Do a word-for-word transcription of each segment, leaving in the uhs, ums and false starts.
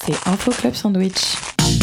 écoutez Info Club Sandwich.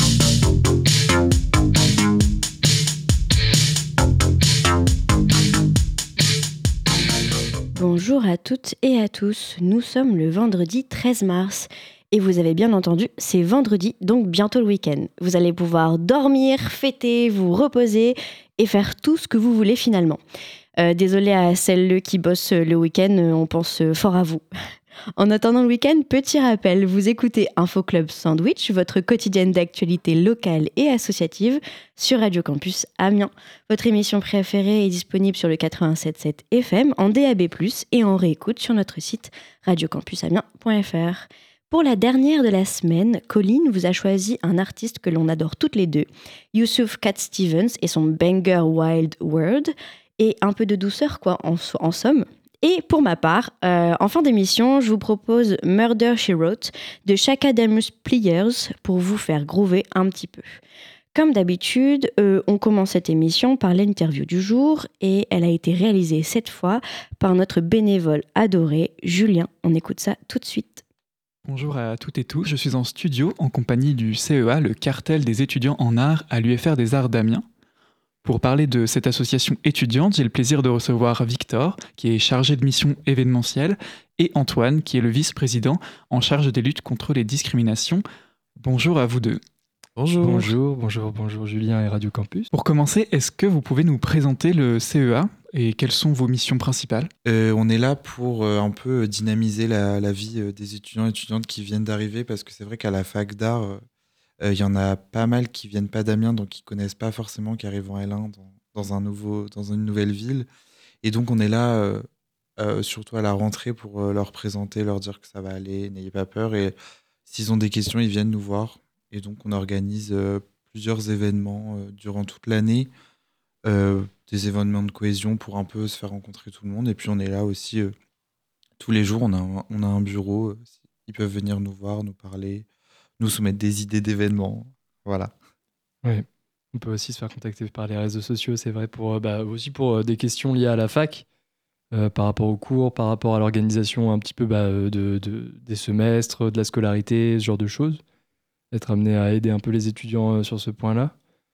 Bonjour à toutes et à tous, nous sommes le vendredi treize mars. Et vous avez bien entendu, c'est vendredi, donc bientôt le week-end. Vous allez pouvoir dormir, fêter, vous reposer et faire tout ce que vous voulez finalement. Euh, désolé à celles qui bossent le week-end, on pense fort à vous. En attendant le week-end, petit rappel, vous écoutez Info Club Sandwich, votre quotidienne d'actualité locale et associative sur Radio Campus Amiens. Votre émission préférée est disponible sur le quatre-vingt-sept virgule sept F M en D A B plus, et en réécoute sur notre site radio campus amiens point f r. Pour la dernière de la semaine, Colline vous a choisi un artiste que l'on adore toutes les deux, Youssouf Cat Stevens et son banger Wild World, et un peu de douceur quoi, en, en somme. Et pour ma part, euh, en fin d'émission, je vous propose Murder, She Wrote de Chaka Demus Pliers pour vous faire groover un petit peu. Comme d'habitude, euh, on commence cette émission par l'interview du jour et elle a été réalisée cette fois par notre bénévole adoré, Julien. On écoute ça tout de suite. Bonjour à toutes et tous, je suis en studio en compagnie du C E A, le cartel des étudiants en arts à l'U F R des Arts d'Amiens. Pour parler de cette association étudiante, j'ai le plaisir de recevoir Victor, qui est chargé de mission événementielle, et Antoine, qui est le vice-président en charge des luttes contre les discriminations. Bonjour à vous deux. Bonjour. Bonjour, bonjour, bonjour Julien et Radio Campus. Pour commencer, est-ce que vous pouvez nous présenter le C E A et quelles sont vos missions principales ? euh, On est là pour euh, un peu dynamiser la, la vie euh, des étudiants et étudiantes qui viennent d'arriver, parce que c'est vrai qu'à la fac d'art, euh, il euh, y en a pas mal qui viennent pas d'Amiens, donc qui connaissent pas forcément, qui arrivent en L un dans, dans, un nouveau, dans une nouvelle ville. Et donc on est là euh, euh, surtout à la rentrée pour euh, leur présenter, leur dire que ça va aller, n'ayez pas peur. Et s'ils ont des questions, ils viennent nous voir. Et donc on organise euh, plusieurs événements euh, durant toute l'année, euh, des événements de cohésion pour un peu se faire rencontrer tout le monde. Et puis on est là aussi euh, tous les jours, on a un, on a un bureau, euh, ils peuvent venir nous voir, nous parler, nous soumettre des idées d'événements, voilà. Oui, on peut aussi se faire contacter par les réseaux sociaux, c'est vrai, pour, bah, aussi pour euh, des questions liées à la fac, euh, par rapport aux cours, par rapport à l'organisation un petit peu bah, de, de, des semestres, de la scolarité, ce genre de choses. Être amené à aider un peu les étudiants euh, sur ce point-là.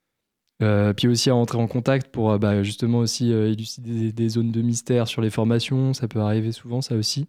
Euh, puis aussi à entrer en contact pour euh, bah, justement aussi euh, élucider des, des zones de mystère sur les formations, ça peut arriver souvent, ça aussi.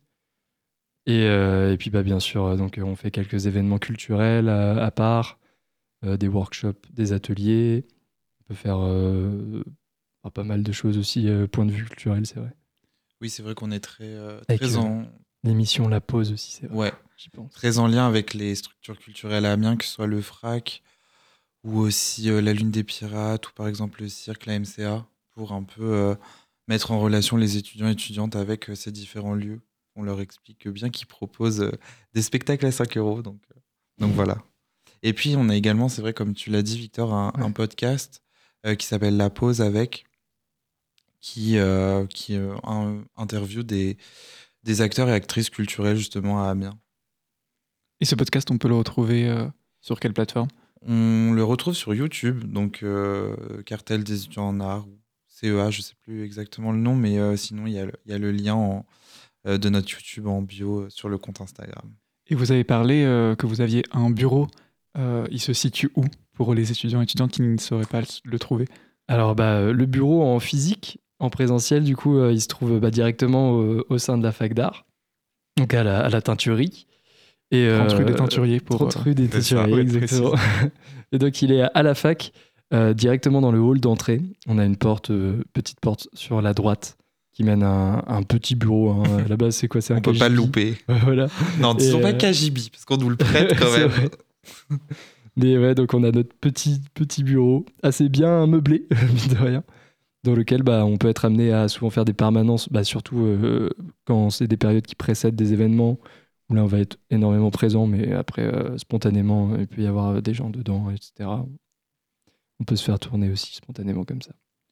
Et, euh, et puis bah, bien sûr, donc, on fait quelques événements culturels à, à part, euh, des workshops, des ateliers. On peut faire euh, pas mal de choses aussi, euh, point de vue culturel, c'est vrai. Oui, c'est vrai qu'on est très, euh, Avec, très euh, en... l'émission La Pause aussi, c'est vrai. Ouais, j'y pense. Très en lien avec les structures culturelles à Amiens, que ce soit le F R A C ou aussi euh, la Lune des Pirates ou par exemple le cirque, la M C A, pour un peu euh, mettre en relation les étudiants et étudiantes avec euh, ces différents lieux. On leur explique bien qu'ils proposent euh, des spectacles à cinq euros, donc, euh, donc mmh. voilà. Et puis on a également, c'est vrai, comme tu l'as dit Victor, un, ouais. un podcast euh, qui s'appelle La Pause avec, qui, euh, qui euh, un, interview des, des acteurs et actrices culturels justement à Amiens. Et ce podcast, on peut le retrouver euh, sur quelle plateforme ? On le retrouve sur YouTube, donc euh, Cartel des étudiants en art, ou C E A, je ne sais plus exactement le nom, mais euh, sinon il y, y a le lien en, euh, de notre YouTube en bio euh, sur le compte Instagram. Et vous avez parlé euh, que vous aviez un bureau, euh, il se situe où pour les étudiants et étudiantes qui ne sauraient pas le trouver ? Alors bah, le bureau en physique, en présentiel, du coup, euh, il se trouve bah, directement au, au sein de la fac d'art, donc à la, à la teinturerie. Et trente euh, rue des Teinturiers pour trente rue des Teinturiers, exactement. Et donc il est à la fac, euh, directement dans le hall d'entrée. On a une porte, euh, petite porte sur la droite qui mène à un, un petit bureau. Hein. À la base, c'est quoi ? C'est un On peut pas le louper. Voilà. Non, disons pas euh... K J B, parce qu'on nous le prête quand même. Mais ouais, donc on a notre petit, petit bureau, assez bien meublé, mine de rien, dans lequel bah, on peut être amené à souvent faire des permanences, bah, surtout euh, quand c'est des périodes qui précèdent des événements, où là on va être énormément présent, mais après euh, spontanément il peut y avoir des gens dedans, et cetera. On peut se faire tourner aussi spontanément comme ça.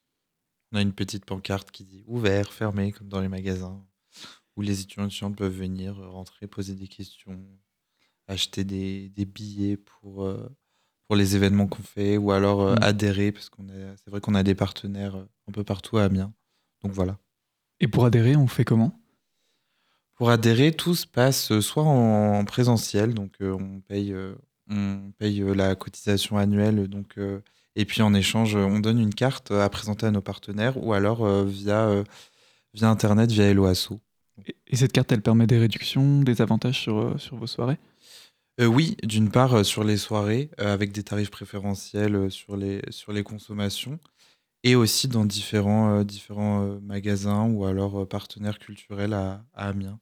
On a une petite pancarte qui dit ouvert, fermé, comme dans les magasins, où les étudiants et étudiantes peuvent venir, rentrer, poser des questions, acheter des, des billets pour, euh, pour les événements qu'on fait, ou alors euh, mmh. adhérer, parce qu'on a, c'est vrai qu'on a des partenaires un peu partout à Amiens. Donc voilà. Et pour adhérer, on fait comment ? Pour adhérer, tout se passe soit en présentiel, donc euh, on paye, euh, on paye euh, la cotisation annuelle. Donc, euh, et puis en échange, on donne une carte à présenter à nos partenaires ou alors euh, via, euh, via Internet, via Hello Asso. Et, et cette carte, elle permet des réductions, des avantages sur, euh, sur vos soirées? Euh, oui, d'une part euh, sur les soirées, euh, avec des tarifs préférentiels euh, sur les, sur les consommations, et aussi dans différents, euh, différents euh, magasins ou alors euh, partenaires culturels à, à Amiens.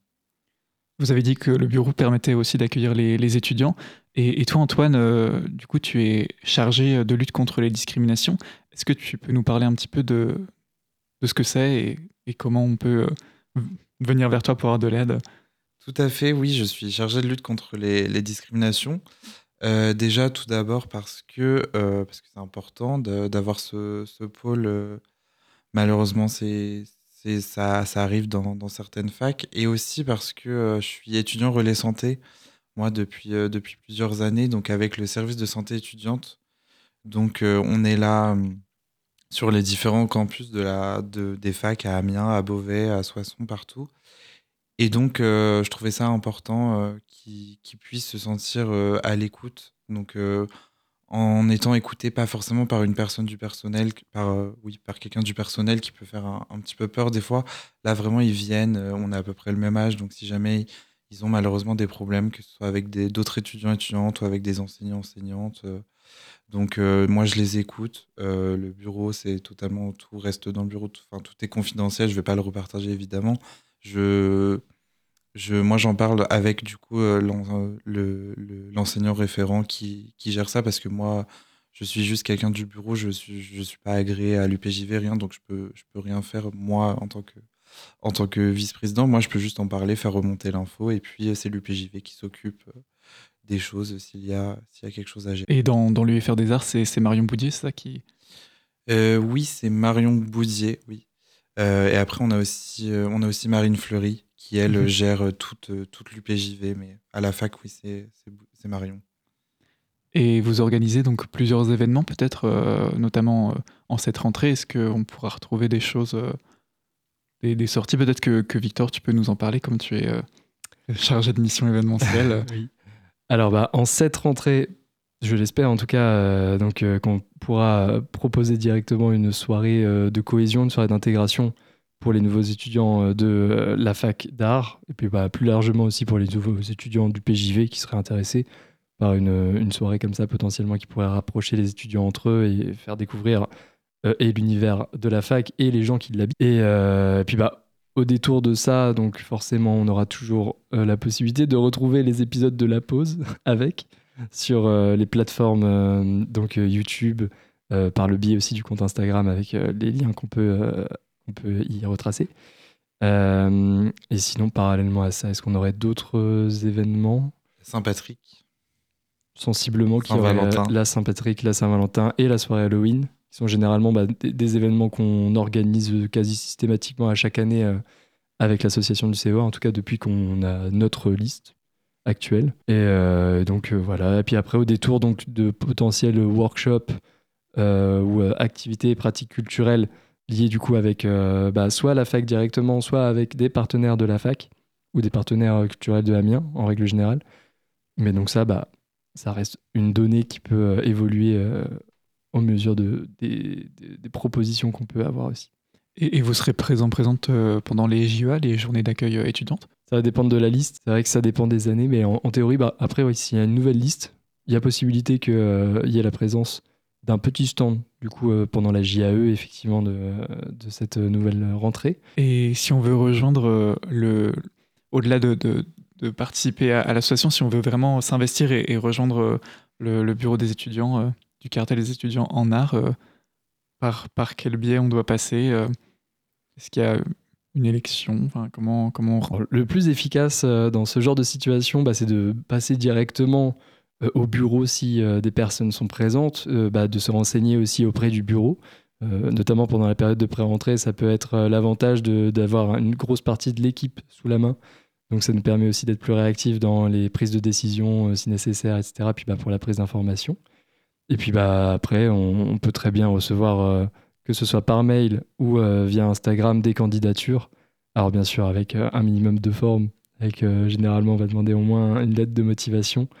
Vous avez dit que le bureau permettait aussi d'accueillir les, les étudiants. Et, et toi, Antoine, euh, du coup, tu es chargé de lutte contre les discriminations. Est-ce que tu peux nous parler un petit peu de, de ce que c'est et, et comment on peut euh, venir vers toi pour avoir de l'aide? Tout à fait, oui, je suis chargé de lutte contre les, les discriminations. Euh, déjà, tout d'abord parce que euh, parce que c'est important de- d'avoir ce, ce pôle. euh, malheureusement, c'est, c'est, ça, ça arrive dans, dans certaines facs. Et aussi parce que euh, je suis étudiant relais santé, moi, depuis, euh, depuis plusieurs années, donc avec le service de santé étudiante. Donc, euh, on est là hum, sur les différents campus de la, de, des facs à Amiens, à Beauvais, à Soissons, partout. Et donc, euh, je trouvais ça important euh, qu'ils qu'ils puissent se sentir euh, à l'écoute. Donc, euh, en étant écouté, pas forcément par une personne du personnel, par, euh, oui, par quelqu'un du personnel qui peut faire un, un petit peu peur des fois. Là, vraiment, ils viennent, euh, on a à peu près le même âge, donc si jamais ils ont malheureusement des problèmes, que ce soit avec des- d'autres étudiants, étudiantes ou avec des enseignants, enseignantes. euh, donc, euh, moi, je les écoute. Euh, le bureau, c'est totalement, tout reste dans le bureau, tout, enfin, tout est confidentiel, je vais pas le repartager évidemment. Je, je, moi, j'en parle avec du coup euh, l'en- le- le- l'enseignant référent qui, qui gère ça parce que moi, je suis juste quelqu'un du bureau, je suis, je suis pas agréé à l'U P J V, rien, donc je peux, je peux rien faire moi en tant que, en tant que vice-président. Moi, je peux juste en parler, faire remonter l'info et puis euh, c'est l'U P J V qui s'occupe euh, des choses s'il y a, s'il y a quelque chose à gérer. Et dans, dans l'U F R des Arts, c'est c'est Marion Boudier, c'est ça qui... Euh, oui, c'est Marion Boudier, oui. Euh, et après, on a aussi, euh, on a aussi Marine Fleury qui, elle, Mhm. gère euh, toute, euh, toute l'U P J V, mais à la fac, oui, c'est c'est Bou- c'est Marion. Et vous organisez donc plusieurs événements, peut-être, euh, notamment euh, en cette rentrée. Est-ce qu'on pourra retrouver des choses, euh, des, des sorties? Peut-être que, que Victor, tu peux nous en parler, comme tu es euh, chargé de mission événementielle. Oui. Alors, bah, en cette rentrée, je l'espère en tout cas, euh, donc, euh, qu'on pourra euh, proposer directement une soirée euh, de cohésion, une soirée d'intégration pour les nouveaux étudiants euh, de euh, la fac d'art, et puis bah, plus largement aussi pour les nouveaux étudiants du P J V qui seraient intéressés par une, une soirée comme ça potentiellement qui pourrait rapprocher les étudiants entre eux et faire découvrir euh, et l'univers de la fac et les gens qui l'habitent. Et, euh, et puis bah, au détour de ça, donc forcément, on aura toujours euh, la possibilité de retrouver les épisodes de la pause avec sur euh, les plateformes euh, donc euh, YouTube, euh, par le biais aussi du compte Instagram avec euh, les liens qu'on peut, euh, qu'on peut y retracer. Euh, et sinon, parallèlement à ça, est-ce qu'on aurait d'autres euh, événements Saint-Patrick, sensiblement qui auraient euh, Saint-Valentin. la Saint-Patrick, la Saint-Valentin et la soirée Halloween, qui sont généralement bah, des, des événements qu'on organise euh, quasi systématiquement à chaque année euh, avec l'association du C E A, en tout cas depuis qu'on a notre liste actuelle. Et euh, donc euh, voilà. Et puis après, au détour donc, de potentiels workshops euh, ou euh, activités et pratiques culturelles liées du coup avec euh, bah, soit la fac directement, soit avec des partenaires de la fac ou des partenaires euh, culturels de Amiens en règle générale. Mais donc ça, bah, ça reste une donnée qui peut euh, évoluer euh, en mesure de, des, des- des propositions qu'on peut avoir aussi. Et, et vous serez présent, présente euh, pendant les J E A, les journées d'accueil euh, étudiantes? Ça va dépendre de la liste. C'est vrai que ça dépend des années, mais en, en théorie, bah, après, oui, s'il y a une nouvelle liste, il y a possibilité qu'il y ait la présence d'un petit stand, du coup, euh, pendant la J A E, effectivement, de, de cette nouvelle rentrée. Et si on veut rejoindre euh, le, au-delà de, de, de participer à, à l'association, si on veut vraiment s'investir et, et rejoindre euh, le, le bureau des étudiants, euh, du cartel des étudiants en art, euh, par, par quel biais on doit passer? euh, Est-ce qu'il y a une élection? Enfin, comment, comment on... Alors, le plus efficace euh, dans ce genre de situation, bah, c'est de passer directement euh, au bureau si euh, des personnes sont présentes, euh, bah, de se renseigner aussi auprès du bureau, euh, notamment pendant la période de pré-rentrée. Ça peut être euh, l'avantage de- d'avoir une grosse partie de l'équipe sous la main. Donc ça nous permet aussi d'être plus réactifs dans les prises de décision euh, si nécessaire, et cetera. Puis bah, pour la prise d'information. Et puis bah, après, on, on peut très bien recevoir, euh, que ce soit par mail ou euh, via Instagram, des candidatures. Alors bien sûr, avec euh, un minimum de forme, avec euh, généralement, on va demander au moins une lettre de motivation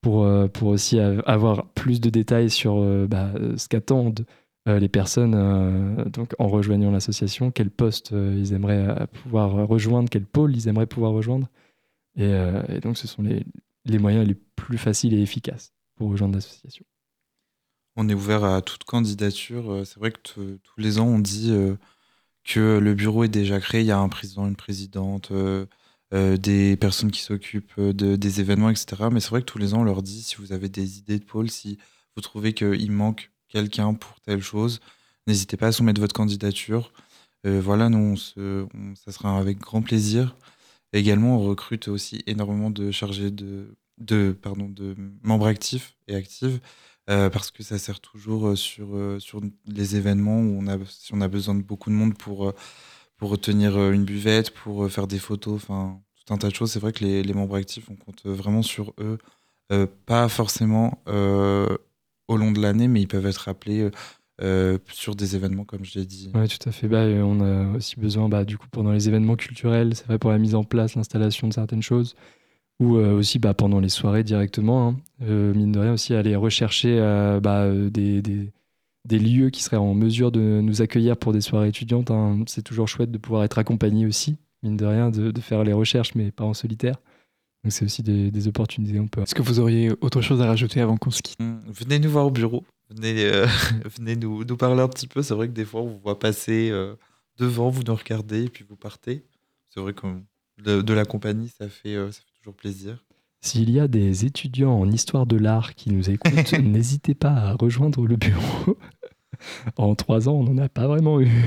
pour, euh, pour aussi avoir plus de détails sur euh, bah, ce qu'attendent euh, les personnes euh, donc, en rejoignant l'association, quel poste euh, ils aimeraient euh, pouvoir rejoindre, quel pôle ils aimeraient pouvoir rejoindre. Et, euh, et donc, ce sont les, les moyens les plus faciles et efficaces pour rejoindre l'association. On est ouvert à toute candidature. C'est vrai que t- tous les ans, on dit euh, que le bureau est déjà créé. Il y a un président, une présidente, euh, euh, des personnes qui s'occupent de, des événements, et cetera. Mais c'est vrai que tous les ans, on leur dit, si vous avez des idées de pôle, si vous trouvez qu'il manque quelqu'un pour telle chose, n'hésitez pas à soumettre votre candidature. Euh, voilà, nous, on se, on- ça sera avec grand plaisir. Et également, on recrute aussi énormément de chargés de, de, pardon, de membres actifs et actives. Euh, parce que ça sert toujours euh, sur, euh, sur les événements où on a, si on a besoin de beaucoup de monde pour, euh, pour retenir euh, une buvette, pour euh, faire des photos, enfin tout un tas de choses. C'est vrai que les, les membres actifs, on compte vraiment sur eux, euh, pas forcément euh, au long de l'année, mais ils peuvent être appelés euh, euh, sur des événements, comme je l'ai dit. Oui, tout à fait. Bah, et on a aussi besoin, bah, du coup, pendant les événements culturels, c'est vrai pour la mise en place, l'installation de certaines choses, ou euh, aussi bah, pendant les soirées directement, hein. Euh, mine de rien aussi aller rechercher euh, bah, euh, des, des, des lieux qui seraient en mesure de nous accueillir pour des soirées étudiantes, hein. C'est toujours chouette de pouvoir être accompagné aussi, mine de rien, de, de faire les recherches, mais pas en solitaire. Donc c'est aussi des, des opportunités. On peut... Est-ce que vous auriez autre chose à rajouter avant qu'on se quitte? Hum, Venez nous voir au bureau, venez, euh, venez nous, nous parler un petit peu. C'est vrai que des fois, on vous voit passer euh, devant, vous nous regardez et puis vous partez. C'est vrai que de, de la compagnie, ça fait, euh, ça fait toujours plaisir. S'il y a des étudiants en histoire de l'art qui nous écoutent, n'hésitez pas à rejoindre le bureau. En trois ans, on n'en a pas vraiment eu.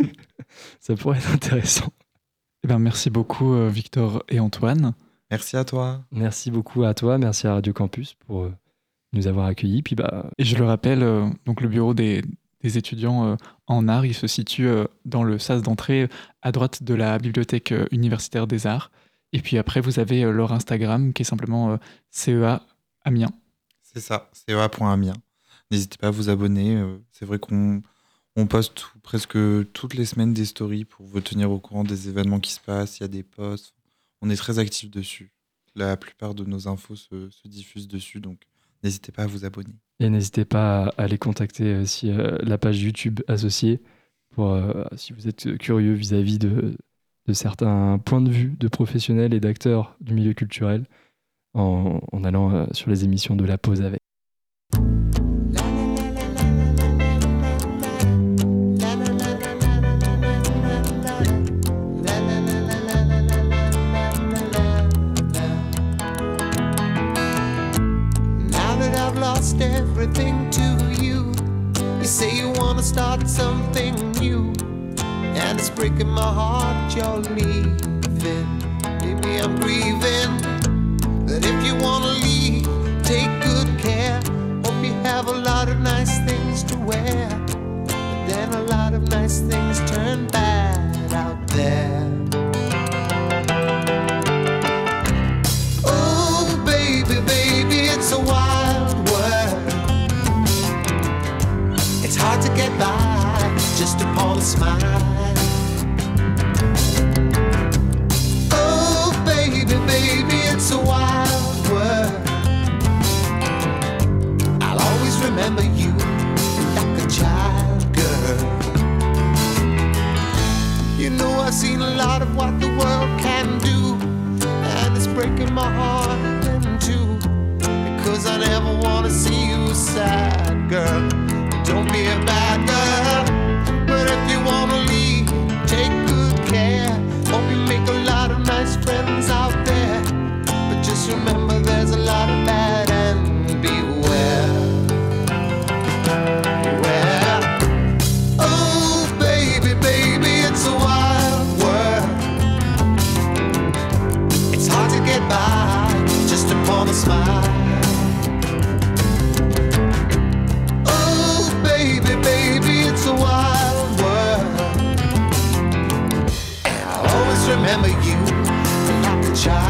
Ça pourrait être intéressant. Eh ben, merci beaucoup, euh, Victor et Antoine. Merci à toi. Merci beaucoup à toi, merci à Radio Campus pour euh, nous avoir accueillis. Puis bah, Et je le rappelle, euh, donc le bureau des, des étudiants euh, en art, il se situe euh, dans le sas d'entrée à droite de la bibliothèque euh, universitaire des arts. Et puis après, vous avez euh, leur Instagram qui est simplement euh, C E A Amiens. C'est ça, C E A point Amiens. N'hésitez pas à vous abonner. euh, C'est vrai qu'on on poste tout- presque toutes les semaines des stories pour vous tenir au courant des événements qui se passent. Il y a des posts. On est très actifs dessus. La plupart de nos infos se, se diffusent dessus, donc n'hésitez pas à vous abonner. et n'hésitez pas à aller contacter aussi euh, la page YouTube associée pour, euh, si vous êtes curieux vis-à-vis de, de certains points de vue de professionnels et d'acteurs du milieu culturel en, en allant euh, sur les émissions de La Pause avec. Now that I've lost everything to you, you say you wanna start something new, and it's breaking my heart you're leaving. Maybe I'm grieving, but if you wanna leave, take good care. Hope you have a lot of nice things to wear, but then a lot of nice things turn bad out there. Oh, baby, baby, it's a wild world. It's hard to get by just upon a smile. Oh, baby, baby, it's a wild world. I'll always remember you like a child, girl. You know I've seen a lot of what the world can do, and it's breaking my heart in two, because I never wanna see you sad, girl. Don't be a bad girl, but if you wanna leave, take good care. Hope you make a lot of nice friends out there, but just remember there's a lot of bad and beware. Beware. Oh, baby, baby, it's a wild world. It's hard to get by just upon a smile. Oh, baby, baby, it's a wild world. And I'll always remember you like a child.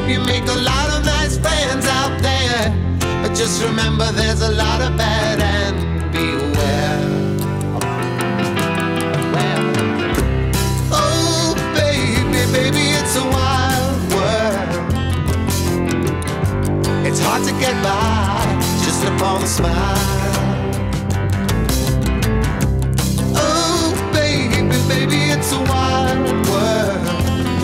You make a lot of nice friends out there, but just remember there's a lot of bad and beware. Oh, baby, baby, it's a wild world. It's hard to get by just upon a smile. Oh, baby, baby, it's a wild world.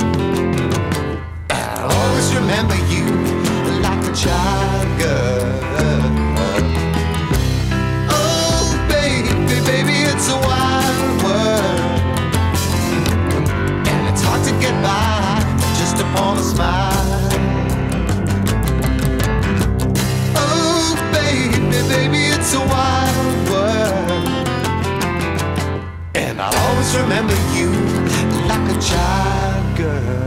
I'll always remember you like a child girl. Oh, baby, baby, it's a wild world. And it's hard to get by just upon a smile. Oh, baby, baby, it's a wild world. And I'll always remember you like a child girl.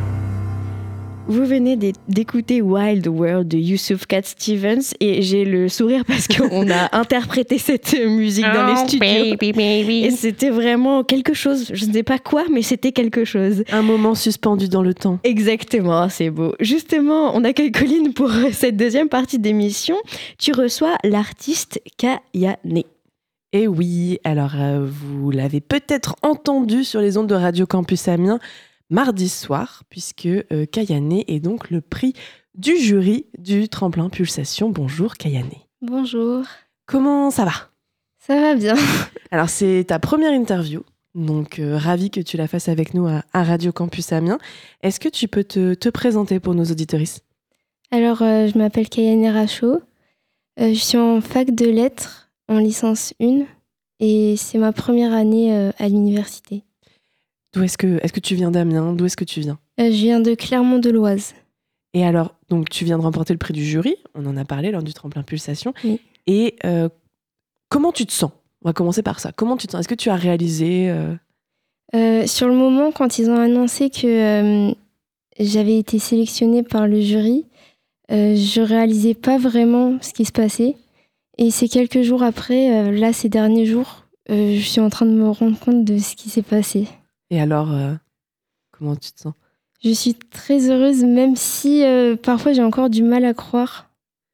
Vous venez d'écouter Wild World de Yusuf Cat Stevens et j'ai le sourire parce qu'on a interprété cette musique dans les studios. Baby, baby. Et c'était vraiment quelque chose, je ne sais pas quoi, mais c'était quelque chose. Un moment suspendu dans le temps. Exactement, c'est beau. Justement, on accueille Colline pour cette deuxième partie d'émission. Tu reçois l'artiste Kayane. Et oui, alors euh, vous l'avez peut-être entendu sur les ondes de Radio Campus Amiens mardi soir, puisque euh, Kayane est donc le prix du jury du tremplin Pulsation. Bonjour Kayane. Bonjour. Comment ça va ? Ça va bien. Alors c'est ta première interview, donc euh, ravie que tu la fasses avec nous à, à Radio Campus Amiens. Est-ce que tu peux te, te présenter pour nos auditeuristes ? Alors, euh, je m'appelle Kayane Rachaud. Euh, je suis en fac de lettres, en licence un, et c'est ma première année euh, à l'université. D'où est-ce que, est-ce que tu viens d'Amiens ? D'où est-ce que tu viens ? Euh, je viens de Clermont-de-Loise. Et alors, donc tu viens de remporter le prix du jury, on en a parlé lors du tremplin Pulsation. Oui. Et euh, comment tu te sens ? On va commencer par ça. Comment tu te sens ? Est-ce que tu as réalisé euh... Euh, sur le moment, quand ils ont annoncé que euh, j'avais été sélectionnée par le jury, euh, je réalisais pas vraiment ce qui se passait. Et c'est quelques jours après, euh, là, ces derniers jours, euh, je suis en train de me rendre compte de ce qui s'est passé. Et alors, euh, comment tu te sens ? Je suis très heureuse, même si euh, parfois j'ai encore du mal à croire.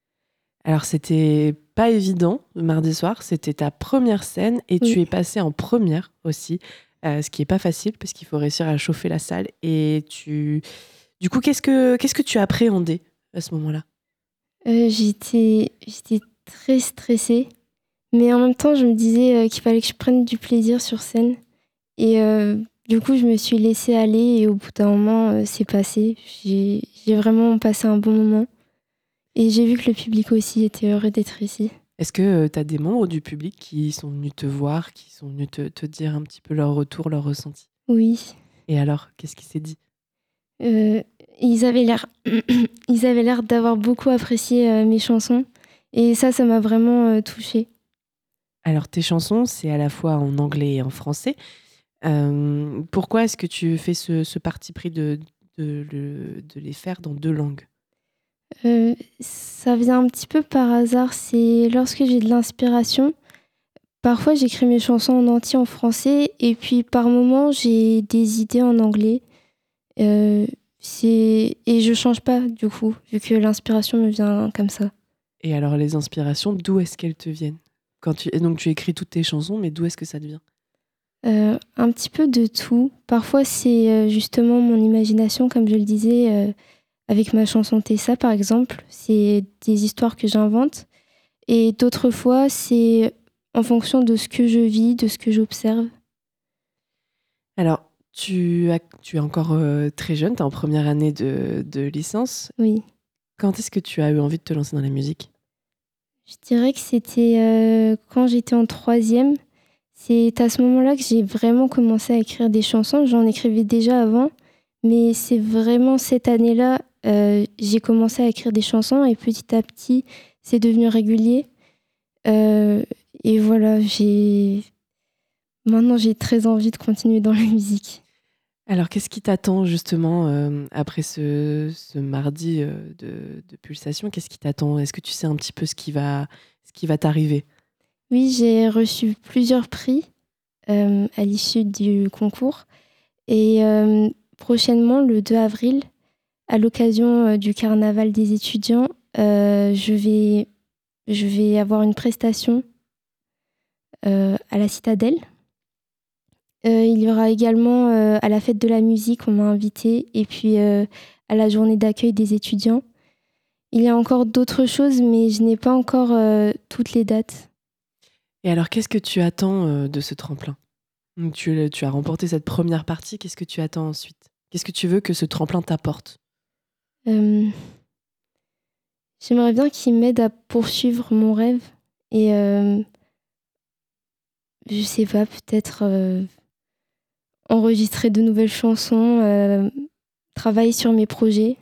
Alors, c'était pas évident le mardi soir, c'était ta première scène et Oui. tu es passée en première aussi, euh, ce qui est pas facile parce qu'il faut réussir à chauffer la salle. Et tu, du coup, qu'est-ce que qu'est-ce que tu as appréhendé à ce moment-là ? Euh, j'étais, j'étais très stressée, mais en même temps, je me disais euh, qu'il fallait que je prenne du plaisir sur scène. Et euh, du coup, je me suis laissée aller et au bout d'un moment, euh, c'est passé. J'ai, j'ai vraiment passé un bon moment. Et j'ai vu que le public aussi était heureux d'être ici. Est-ce que tu as des membres du public qui sont venus te voir, qui sont venus te, te dire un petit peu leur retour, leur ressenti ? Oui. Et alors, qu'est-ce qui s'est dit ? Euh, ils avaient l'air, ils avaient l'air d'avoir beaucoup apprécié euh, mes chansons. Et ça, ça m'a vraiment euh, touchée. Alors, tes chansons, c'est à la fois en anglais et en français. Euh, pourquoi est-ce que tu fais ce, ce parti pris de, de, de, de les faire dans deux langues ? Euh, ça vient un petit peu par hasard. C'est lorsque j'ai de l'inspiration. Parfois, j'écris mes chansons en entier en français. Et puis, par moments, j'ai des idées en anglais. Euh, c'est... Et je change pas, du coup, vu que l'inspiration me vient comme ça. Et alors, les inspirations, d'où est-ce qu'elles te viennent ? Quand tu... Donc, tu écris toutes tes chansons, mais d'où est-ce que ça te vient ? Euh, un petit peu de tout. Parfois, c'est euh, justement mon imagination, comme je le disais, euh, avec ma chanson Tessa, par exemple. C'est des histoires que j'invente. Et d'autres fois, c'est en fonction de ce que je vis, de ce que j'observe. Alors, tu, as... tu es encore euh, très jeune, tu es en première année de, de licence. Oui. Quand est-ce que tu as eu envie de te lancer dans la musique ? Je dirais que c'était euh, quand j'étais en troisième. C'est à ce moment-là que j'ai vraiment commencé à écrire des chansons. J'en écrivais déjà avant, mais c'est vraiment cette année-là, euh, j'ai commencé à écrire des chansons et petit à petit, c'est devenu régulier. Euh, et voilà, j'ai... maintenant j'ai très envie de continuer dans la musique. Alors, qu'est-ce qui t'attend justement euh, après ce, ce mardi euh, de, de Pulsation ? Qu'est-ce qui t'attend ? Est-ce que tu sais un petit peu ce qui va, ce qui va t'arriver ? Oui, j'ai reçu plusieurs prix euh, à l'issue du concours. Et euh, prochainement, le deux avril, à l'occasion euh, du carnaval des étudiants, euh, je, vais, je vais avoir une prestation euh, à la Citadelle. Euh, il y aura également euh, à la fête de la musique, on m'a invité, et puis euh, à la journée d'accueil des étudiants. Il y a encore d'autres choses, mais je n'ai pas encore euh, toutes les dates. Et alors, qu'est-ce que tu attends euh, de ce tremplin ? Donc, tu, tu as remporté cette première partie, qu'est-ce que tu attends ensuite ? Qu'est-ce que tu veux que ce tremplin t'apporte ? Euh, J'aimerais bien qu'il m'aide à poursuivre mon rêve et euh, je sais pas, peut-être euh, enregistrer de nouvelles chansons, euh, travailler sur mes projets.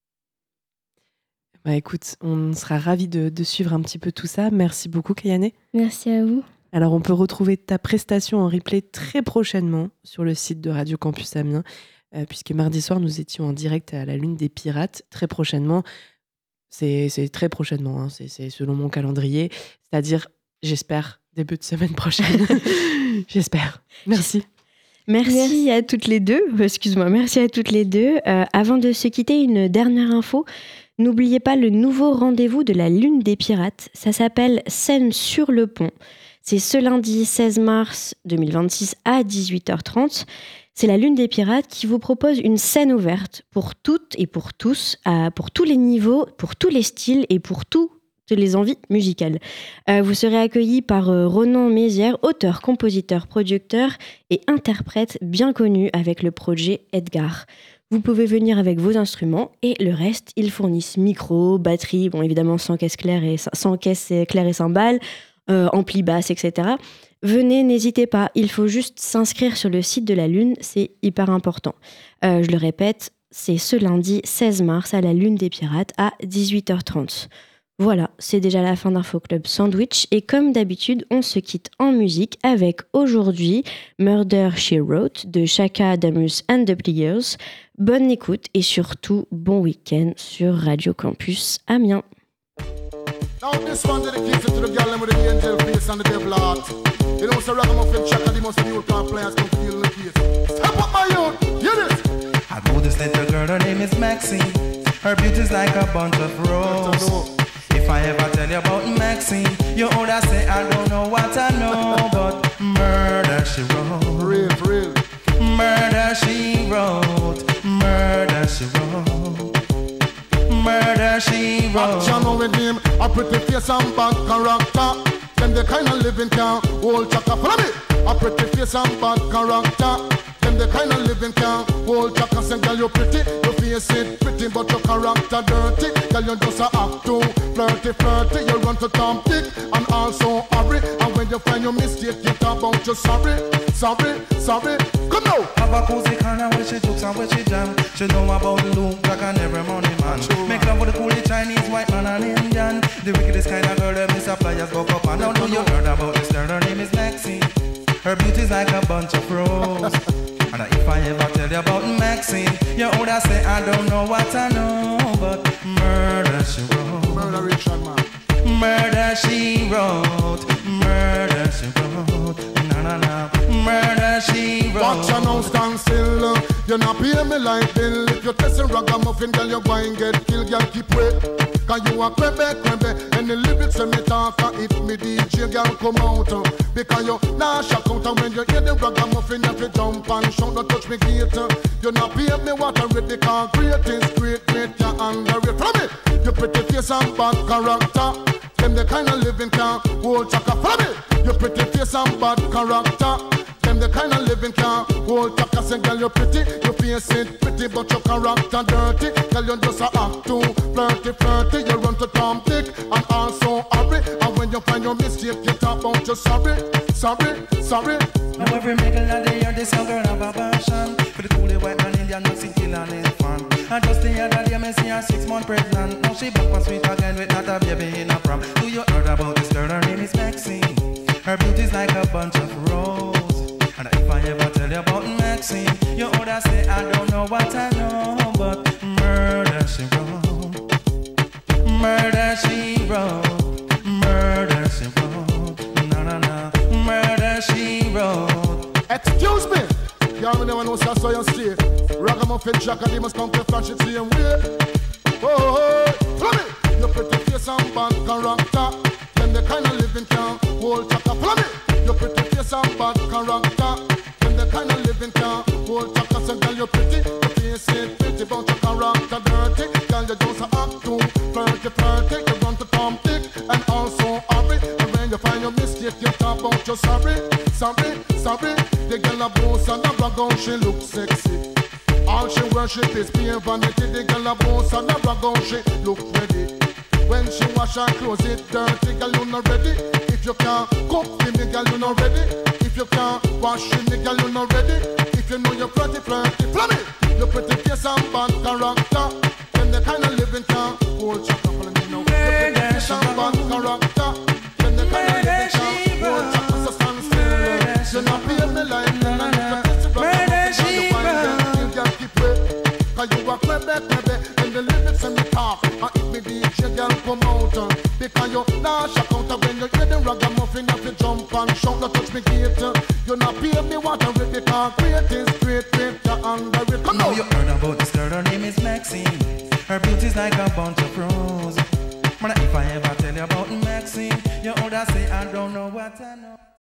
Bah écoute, on sera ravis de, de suivre un petit peu tout ça. Merci beaucoup, Kayane. Merci à vous. Alors, on peut retrouver ta prestation en replay très prochainement sur le site de Radio Campus Amiens, euh, puisque mardi soir, nous étions en direct à la Lune des Pirates. Très prochainement, c'est, c'est très prochainement, hein, c'est, c'est selon mon calendrier, c'est-à-dire, j'espère, début de semaine prochaine. J'espère. Merci. Merci, Merci à toutes les deux. Excuse-moi, merci à toutes les deux. Euh, avant de se quitter, une dernière info. N'oubliez pas le nouveau rendez-vous de la Lune des Pirates. Ça s'appelle Scène sur le pont. C'est ce lundi seize mars deux mille vingt-six à dix-huit heures trente. C'est la Lune des Pirates qui vous propose une scène ouverte pour toutes et pour tous, à, pour tous les niveaux, pour tous les styles et pour toutes les envies musicales. Euh, vous serez accueillis par euh, Ronan Mézières, auteur, compositeur, producteur et interprète bien connu avec le projet Edgar. Vous pouvez venir avec vos instruments et le reste, ils fournissent micro, batterie, bon évidemment sans caisse claire et, sans caisse claire et cymbales, euh, ampli basse, et cetera. Venez, n'hésitez pas, il faut juste s'inscrire sur le site de la Lune, c'est hyper important. Euh, je le répète, c'est ce lundi seize mars à la Lune des Pirates à dix-huit heures trente. Voilà, c'est déjà la fin d'Info Club Sandwich et comme d'habitude, on se quitte en musique avec aujourd'hui Murder, She Wrote de Chaka Damus and the Players. Bonne écoute et surtout bon week-end sur Radio Campus Amiens. Now this one dedicated to the girl with the angel face and the devil heart. You know, so ragamuffin Chaka, the most new club players come feel the case. Step up my youth, hear this. I know this little girl, her name is Maxine. Her beauty's like a bunch of roses. If I ever tell you about Maxine, you older say I don't know what I know, but murder she wrote. Real, real. Murder she wrote. Murder she wrote. Murder she wrote. Action with him, a pretty face and bad character. Them the kind of living can hold Chaka. Follow me. A pretty face and bad character. Them the kind of living can hold Chaka. Say, girl, you pretty, your face it pretty, but your character dirty. Girl, you just a act too flirty, flirty. You run to Tom Dick and also hurry. And when you find your mistake, you talk about you sorry, sorry, sorry. Come now. Have a cozy corner where she jokes and where she jam. She know about Luke Black and every money man. Make love with the coolie Chinese, white man and Indian. The wickedest kind of girl that Miss Flyers go up and down. Know you heard about this girl, her name is Maxine. Her beauty's like a bunch of roses. And if I ever tell you about Maxine, you older say I don't know what I know, but murder she wrote. Murder Richard, man. Murder she wrote. Murder she wrote. Na na na. Murder she wrote. Watch her now stand still. You not pay me like bill. If you test a ragamuffin, girl, you go and get killed. Girl, keep wait. Cause you a crebe, crebe. And the lyrics when me talk, if me D J, girl, come out. Because you nah shock out. And when you hear the ragamuffin, you have to jump and shout. Don't touch me gate. You not pay me what I read. Because great is great, great, you underrate. From me, you pretty face and bad character. Them the kind of living can hold Chaka. Follow me. You pretty face and bad character. Them the kind of living can hold Chaka. Say, girl, you pretty, you face it pretty, but your character dirty. Girl, you just a act too flirty, flirty. You run to Tom Dick and also hurry. And when you find your mistake, you talk about you sorry, sorry, sorry. Now every middle of the year, this young girl have a passion for the coolie white man Indian, no see kill and infant. And just the other day, me see her six months pregnant. Now she back for sweet again with not a baby in a prom. Do you heard about this girl? Her name is Maxine. Her beauty's like a bunch of roses. And if I ever tell you about Maxine, you older say I don't know what I know, but murder she wrote. Murder she wrote. Murder she wrote. Na na na. Murder she wrote. Excuse me. Y'all never know so I saw you stay. Ragamuffin ragamuffin jacket, they must come to flash it same way. Oh, oh, follow me. Your pretty face and bad character, them the kind of living can hold chaka. Follow me. Your pretty face and bad character, them the kind of living can hold chaka. So girl, you're pretty, your face ain't pretty, but your character dirty. Girl, you just act too flirty, flirty. You run to Tom Dick and also hurry. And when you find your mistake, you talk about your sorry, sorry, sorry. The girl a boss and a brag on, she look sexy. All she worship is pure vanity. The girl a boss and a brag on, she look ready. When she wash her clothes, it dirty, girl you not ready. If you can't cook for me, girl you not ready. If you can't wash me, girl you not ready. If you know you're pretty, flirty, flummy. Your pretty face and bad character, them the kind of living can hold chaka. Follow me now. Your pretty face and bad character, them the kind of living can hold chaka. So stand still, you not pay me like that. And if you kiss it, rock you wine, you can't keep way. Cause you a crebe, crebe, and the lyrics and the talk. And if me D J girl come out, uh, because you nah shock out. uh, When you hear the ragamuffin, you have to jump and shout. Don't touch me gate, uh, you not pay me what I rip. Because great is great, great, you're under it. Come Now on. you heard about this girl, her name is Maxine. Her beauty's like a bunch of pros. But if I ever tell you about Maxine, you would say I don't know what I know.